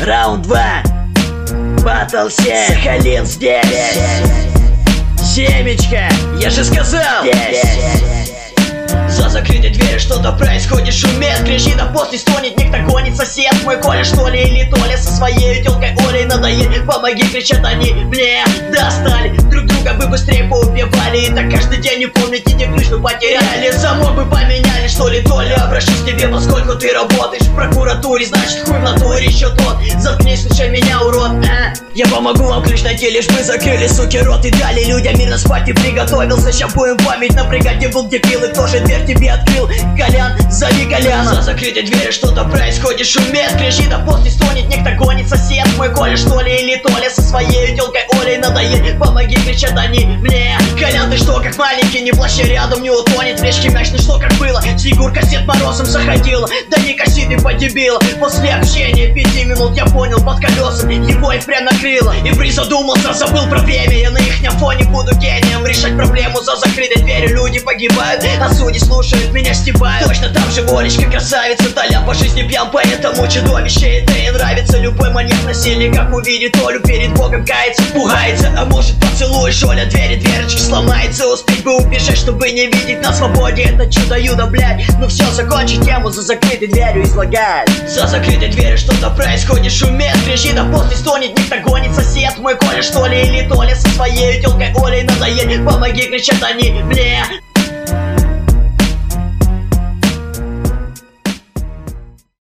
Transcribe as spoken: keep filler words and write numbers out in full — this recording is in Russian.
Раунд два. Батл семь. Сахалин здесь. Семечка, я же сказал. Здесь. За закрытой дверью что-то происходит, шумит, кричит, а после стонет, некто гонит сосед мой Коля, что ли, или Толя со своей тёлкой Олей надоели, помоги, кричат они, мне достали, друг друга бы быстрее поубивали, и так каждый день, не помните, где ключ вы потеряли, замок бы поменяли, что ли, Толя, обращусь к тебе, поскольку ты работаешь в прокуратуре, значит, хуй в натуре еще тот, заткнись, слушай меня, урод, а? Я помогу вам ключ найти, лишь бы закрыли, суки, рот, и дали людям мирно спать, и приготовился, ща будем память напрягать, где был, где пил, и кто же дверь тебе открыл, Колян, зови Коляна. За закрытой дверью что-то происходит, шумит, кричит, а после стонет, некто гонит сосед мой Коля, что ли, или Толя со своей тёлкой Олей надоели, помоги, кричат они мне. Колян, ты что, как маленький, не плащи рядом, не утонет, плечки мяч, ну что, как было, Снегурка Дед Морозом заходила, да не коси ты подебила, после общения пяти минут я понял, под колесом его и впрямь накрыло, и призадумался, забыл про время, я на ихнем фоне буду гением, решать проблему за закрытой дверью, люди погибают, а судьи слушают, меня стебают. Точно там же Олечка красавица, Толян по жизни пьян, поэтому чудовище это и нравится. Любой маньяк насильник, как увидит Олю, перед Богом кается, пугается, а может поцелуешь, Оля, двери, дверочки сломается, успеть бы убежать, чтобы не видеть на свободе это чудо-юдо, блядь. Ну все, закончи тему за закрытой дверью, излагай. За закрытой дверью что-то происходит, шумит, кричит, а после стонет, некто гонит сосед мой Коля, что ли, или Толя со своей тёлкой Олей надоели, помоги, кричат они мне.